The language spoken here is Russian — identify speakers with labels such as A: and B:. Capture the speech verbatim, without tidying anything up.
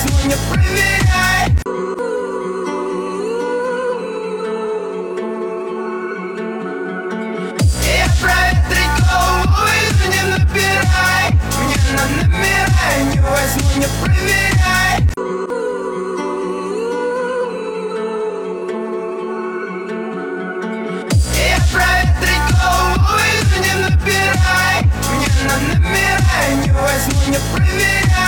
A: возьму, не проверяй. Я проветрить голову иду, не набирай мне на номера, я не возьму, не проверяй. Я проветрить голову иду, не набирай мне на номера, я не возьму, не проверяй.